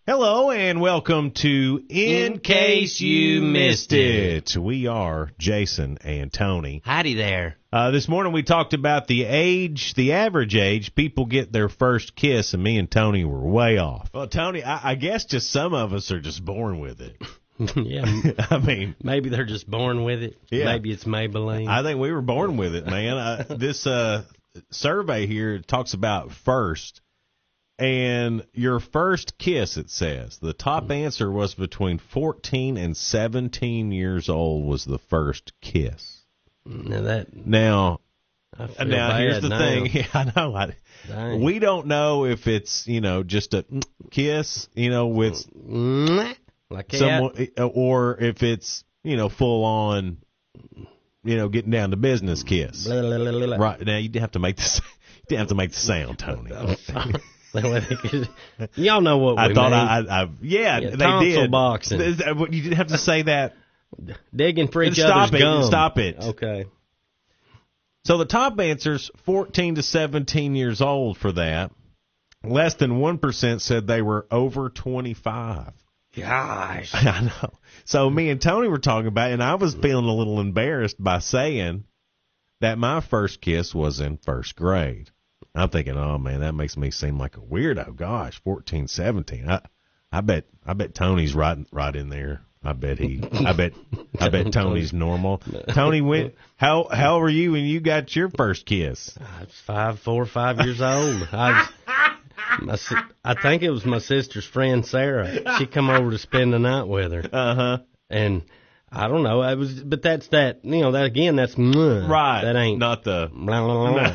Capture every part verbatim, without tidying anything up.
Hello and welcome to In Case You Missed It. We are Jason and Tony. Howdy there. Uh, this morning we talked about the age, the average age people get their first kiss, and me and Tony were way off. Well, Tony, I, I guess just some of us are just born with it. Yeah, I mean, maybe they're just born with it. Yeah. Maybe it's Maybelline. I think we were born with it, man. Uh, this uh, survey here talks about first. And your first kiss, it says. The top answer was between fourteen and seventeen years old was the first kiss. Now, that, Now, I feel now bad here's the now. thing. Yeah, I know. I, Dang. we don't know if it's, you know, just a kiss, you know, with like that. someone, or if it's, you know, full on, you know, getting down to business kiss. Blah, blah, blah, blah, blah. Right. Now, you have to make the, you have to make the sound, Tony. Y'all know what we I thought mean. I, I, I yeah, Yeah, they tonsil did. boxing. You didn't have to say that. Digging for each Stop other's it. gum. Stop it. Okay. So the top answers, fourteen to seventeen years old for that. Less than one percent said they were over twenty-five. Gosh. I know. So me and Tony were talking about it, and I was feeling a little embarrassed by saying that my first kiss was in first grade. I'm thinking, oh man, that makes me seem like a weirdo. Gosh, fourteen, seventeen. I, I bet, I bet Tony's right, right in there. I bet he, I bet, I bet Tony's normal. Tony, went. How, how were you when you got your first kiss? I was five, four, five years old. I, was, my, si- I think it was my sister's friend Sarah. She come over to spend the night with her. Uh huh. And I don't know. I was, but that's that. You know, that again. That's mwah. Right. That ain't not the. Blah, blah, blah.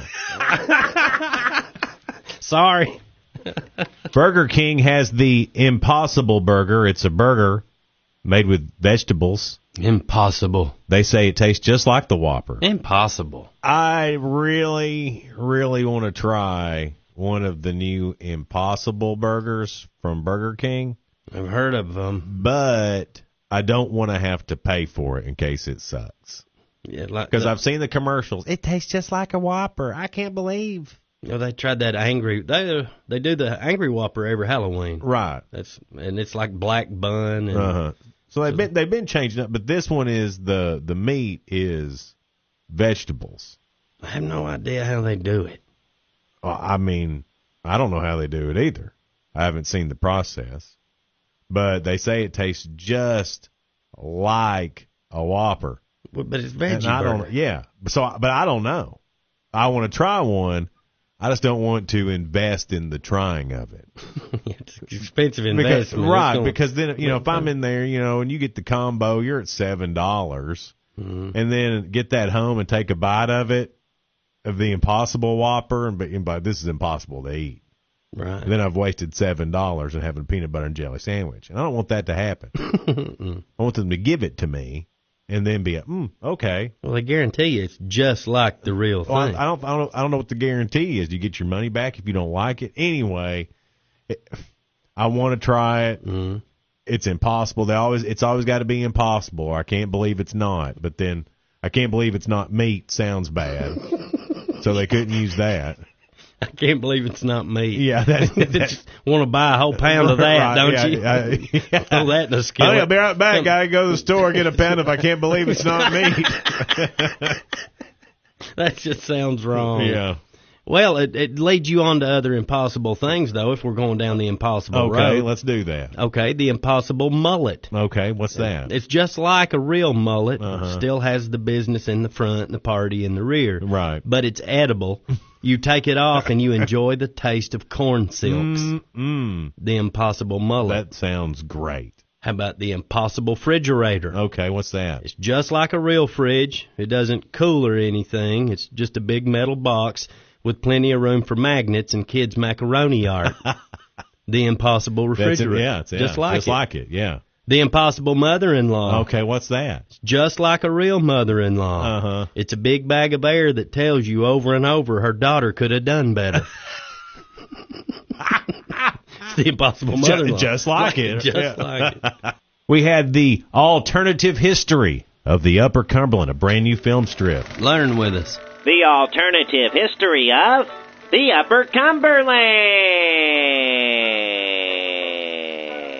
Sorry. Burger King has the Impossible Burger. It's a burger made with vegetables. Impossible. They say it tastes just like the Whopper. Impossible. I really, really want to try one of the new Impossible Burgers from Burger King, I've heard of them. but I don't want to have to pay for it in case it sucks. Yeah, like Because the- I've seen the commercials. It tastes just like a Whopper. I can't believe. You know, they tried that angry. They they do the angry Whopper every Halloween. Right. That's and it's like black bun and Uh-huh. So they've been they've been changing up, but this one is the the meat is vegetables. I have no idea how they do it. Well, I mean, I don't know how they do it either. I haven't seen the process, but they say it tastes just like a Whopper. Well, but it's And veggie I burger. don't, yeah. So, but I don't know. I want to try one. I just don't want to invest in the trying of it. It's an expensive Because, investment. right, It's gonna- because then, you know, if I'm in there, you know, and you get the combo, you're at seven dollars, Mhm. and then get that home and take a bite of it, of the Impossible Whopper, and, but, and by, this is impossible to eat. Right. And then I've wasted seven dollars and having a peanut butter and jelly sandwich. And I don't want that to happen. I want them to give it to me and then be, mm, okay. Well, they guarantee you it's just like the real thing. Well, I, I don't, I don't, I don't know what the guarantee is. Do you get your money back if you don't like it? Anyway, it, I want to try it. Mhm. It's impossible. They always, it's always got to be impossible. Or I can't believe it's not. But then I can't believe it's not meat. Sounds bad. So they couldn't use that. I can't believe it's not meat. Yeah, that, You that just want to buy a whole pound of that, Right, don't yeah, you? yeah, yeah. Throw that in a skillet. Oh, I'll be right back. Gotta go to the store, get a pound if I can't believe it's not meat. That just sounds wrong. Yeah. Well, it, it leads you on to other impossible things, though, if we're going down the impossible Okay, road. let's do that. Okay, the impossible mullet. Okay, what's that? It's just like a real mullet. Uh-huh. It still has the business in the front and the party in the rear. Right. But it's edible. You take it off and you enjoy the taste of corn silks. Mm-mm. The impossible mullet. That sounds great. How about the impossible refrigerator? Okay, what's that? It's just like a real fridge. It doesn't cool or anything. It's just a big metal box with plenty of room for magnets and kids' macaroni art. The impossible That's it, refrigerator. yeah, it's, yeah, just like just it. like it, yeah. The impossible mother-in-law. Okay, what's that? Just like a real mother-in-law. Uh-huh. It's a big bag of air that tells you over and over her daughter could have done better. It's the impossible mother-in-law. Ju- just like it. Just Yeah. like it. We had the alternative history of the Upper Cumberland, a brand new film strip. Learn with us. The alternative history of the Upper Cumberland.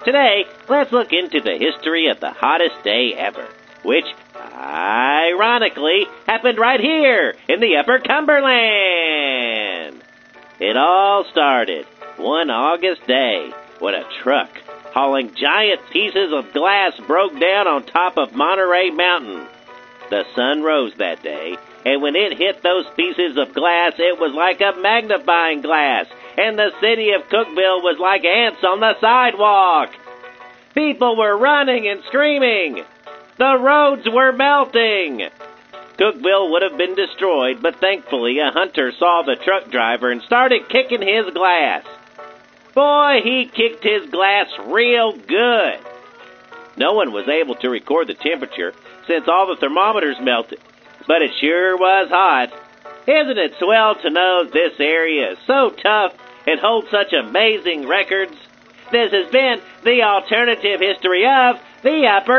Today, let's look into the history of the hottest day ever, which, ironically, happened right here in the Upper Cumberland. It all started one August day when a truck hauling giant pieces of glass broke down on top of Monterey Mountain. The sun rose that day, and when it hit those pieces of glass, it was like a magnifying glass, and the city of Cookeville was like ants on the sidewalk. People were running and screaming. The roads were melting. Cookeville would have been destroyed, but thankfully a hunter saw the truck driver and started kicking his glass. Boy, he kicked his glass real good. No one was able to record the temperature since all the thermometers melted, but it sure was hot. Isn't it swell to know this area is so tough and holds such amazing records? This has been the alternative history of the Upper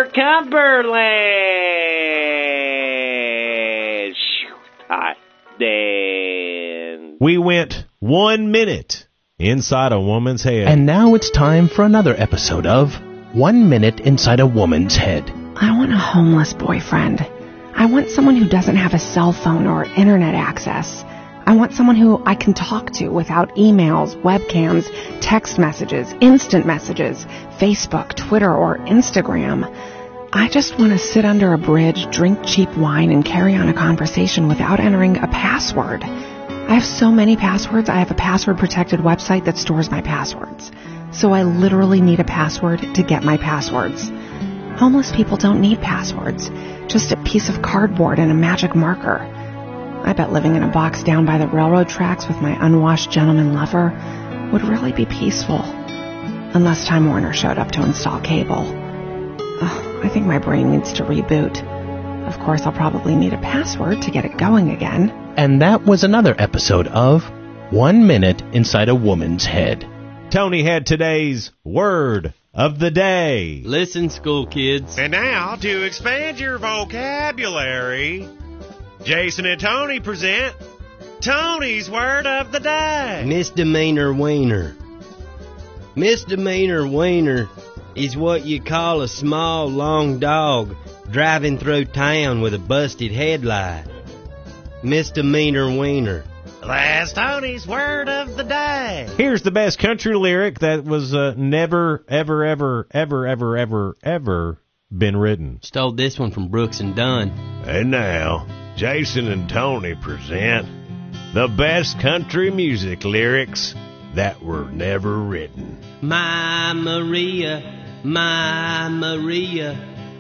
Cumberland. Hot Dan. We went one minute inside a woman's head. And now it's time for another episode of One Minute Inside a Woman's Head. I want a homeless boyfriend. I want someone who doesn't have a cell phone or internet access. I want someone who I can talk to without emails, webcams, text messages, instant messages, Facebook, Twitter, or Instagram. I just want to sit under a bridge, drink cheap wine, and carry on a conversation without entering a password. I have so many passwords. I have a password-protected website that stores my passwords. So I literally need a password to get my passwords. Homeless people don't need passwords, just a piece of cardboard and a magic marker. I bet living in a box down by the railroad tracks with my unwashed gentleman lover would really be peaceful. Unless Time Warner showed up to install cable. Ugh, I think my brain needs to reboot. Of course, I'll probably need a password to get it going again. And that was another episode of One Minute Inside a Woman's Head. Tony had today's word of the day. Listen, school kids. And now, to expand your vocabulary, Jason and Tony present Tony's word of the day. Misdemeanor wiener. Misdemeanor wiener is what you call a small, long dog driving through town with a busted headlight. Misdemeanor wiener. That's Tony's word of the day. Here's the best country lyric that was uh, never, ever, ever, ever, ever, ever, ever been written. Stole this one from Brooks and Dunn. And now, Jason and Tony present the best country music lyrics that were never written. My Maria, my Maria,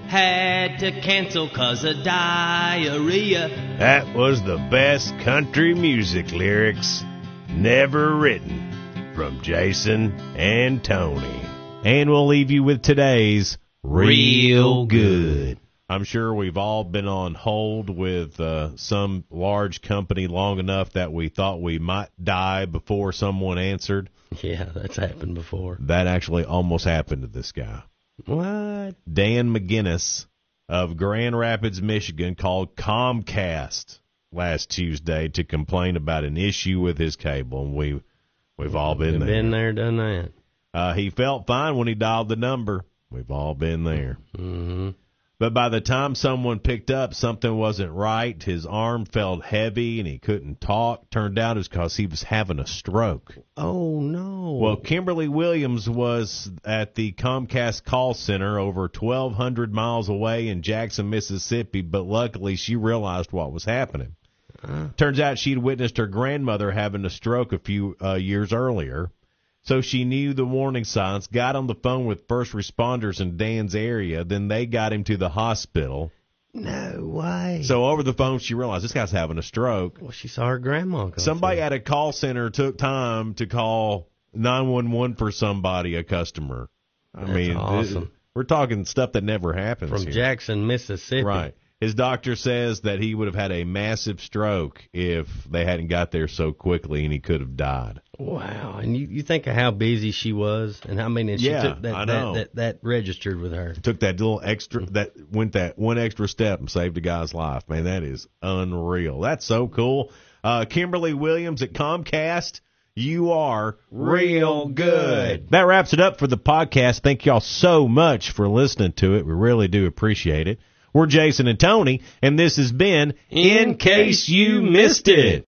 had to cancel 'cause of diarrhea. That was the best country music lyrics never written from Jason and Tony. And we'll leave you with today's Real Good. I'm sure we've all been on hold with uh, some large company long enough that we thought we might die before someone answered. Yeah, that's happened before. That actually almost happened to this guy. What? Dan McGinnis of Grand Rapids, Michigan, called Comcast last Tuesday to complain about an issue with his cable, and we, we've all been We've there. Been there, done that. Uh, he felt fine when he dialed the number. We've all been there. Mm-hmm. But by the time someone picked up, something wasn't right. His arm felt heavy, and he couldn't talk. Turned out it was because he was having a stroke. Oh, no. Well, Kimberly Williams was at the Comcast call center over twelve hundred miles away in Jackson, Mississippi, but luckily she realized what was happening. Uh. Turns out she'd witnessed her grandmother having a stroke a few uh, years earlier. So she knew the warning signs, got on the phone with first responders in Dan's area, then they got him to the hospital. No way. So over the phone, she realized this guy's having a stroke. Well, she saw her grandma go Somebody through. at a call center took time to call nine one one for somebody, a customer. I That's mean, awesome. It, we're talking stuff that never happens From here. Jackson, Mississippi. Right. His doctor says that he would have had a massive stroke if they hadn't got there so quickly, and he could have died. Wow. And you, you think of how busy she was and how many she Yeah, took that, I know. That, that, that registered with her. Took that little extra, that went that one extra step and saved a guy's life. Man, that is unreal. That's so cool. Uh, Kimberly Williams at Comcast, you are real good. That wraps it up for the podcast. Thank y'all so much for listening to it. We really do appreciate it. We're Jason and Tony, and this has been In Case You Missed It.